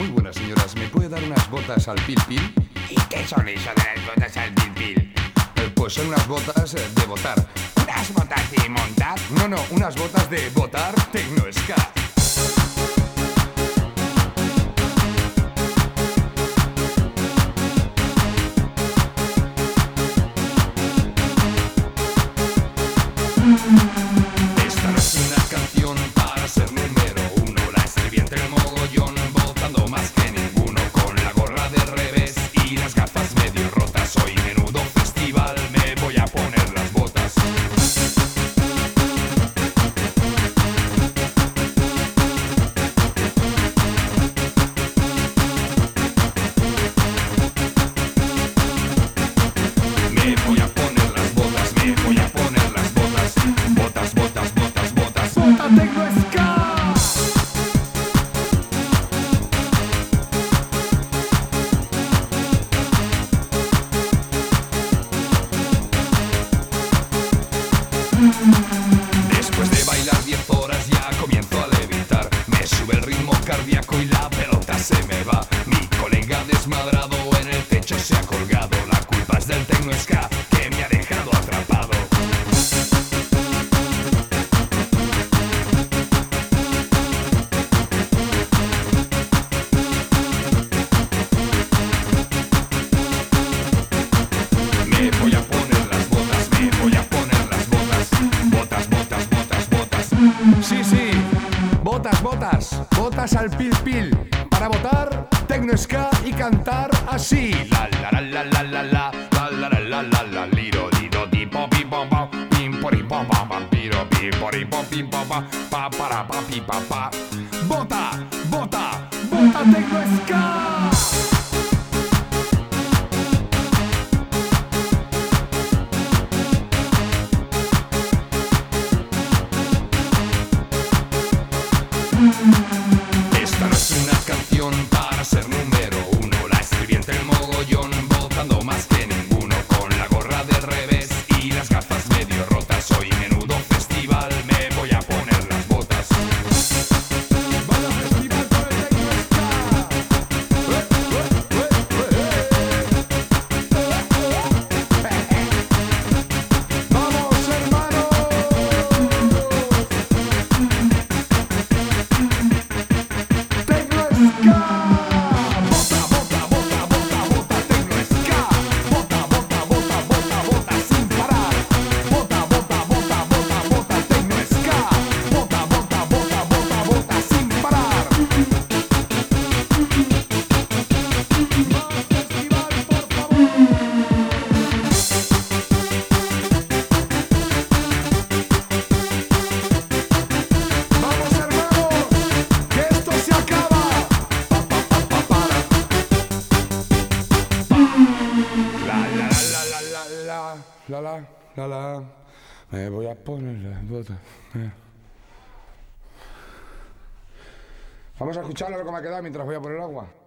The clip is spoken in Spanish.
Muy buenas, señoras. ¿Me puede dar unas botas al pil pil? ¿Y qué son eso de las botas al pil pil? Pues son unas botas de botar. ¿Unas botas de montar? No, unas botas de botar tecno ska. Esta no es una canción para ser número uno. La escribí entre el mogollón, botando más que ninguno. Con la gorra de revés y las gafas medio rotas. Hoy menudo festival, me voy a poner las botas. Me voy a poner las botas, me voy a poner las botas. Botas, botas, botas, botas. ¡Bota tecno ska! Después de bailar 10 horas ya comienzo a levitar. Me sube el ritmo cardíaco y la pelota se me va. Mi colega desmadrado en el techo se ha colgado. La culpa es del tecno ska que me ha dejado atrapado. Me voy a poner las botas, me voy a poner las botas. Botas, botas, botas, botas. Sí, botas, botas, botas al pil pil. Para botar tecno ska y cantar así. La la la la la la la la la la la la liro lido di pom pim pom pom pim pori pom pom pam piro pim pori pom pim pom pam pa para pa pi pa pa. Bota, bota, bota tecno ska. Esta no es una canción para ser número uno. La escribí entre el mogollón, botando más que ninguno. Con la gorra de revés y las gafas medio rotas. Hoy menudo festival, me voy a poner las botas. ¡Vaya festival con el tecno ska! ¡Vamos, hermanos! La, me voy a poner las botas. Vamos a escuchar lo que me ha quedado mientras voy a poner agua.